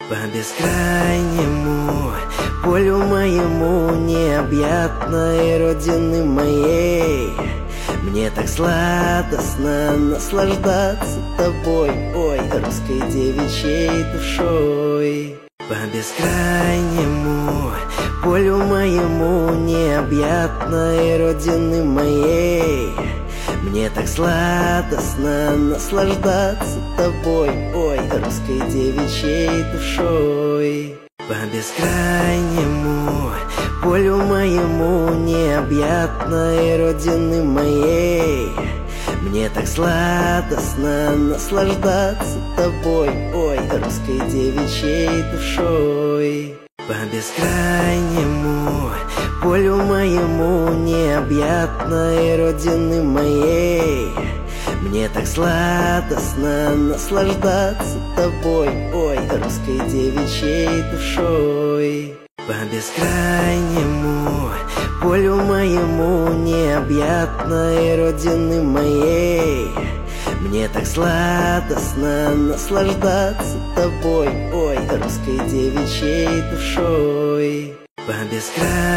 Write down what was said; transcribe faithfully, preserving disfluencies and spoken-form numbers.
По бескрайнему полю моему, необъятной родины моей, мне так сладостно наслаждаться тобой, ой, русской девичьей душой. По бескрайнему полю моему, необъятной родины моей, мне так сладостно наслаждаться тобой, ой, русской девичьей душой. По бескрайнему полю моему, необъятной родины моей, мне так сладостно наслаждаться тобой, ой, русской девичьей душой. По бескрайнему полю моему, необъятной родины моей, мне так сладостно наслаждаться тобой, ой, русской девичьей душой. По бескрайнему полю моему, необъятной родины моей, мне так сладостно наслаждаться тобой, ой, русской девичьей душой. По бескрайнему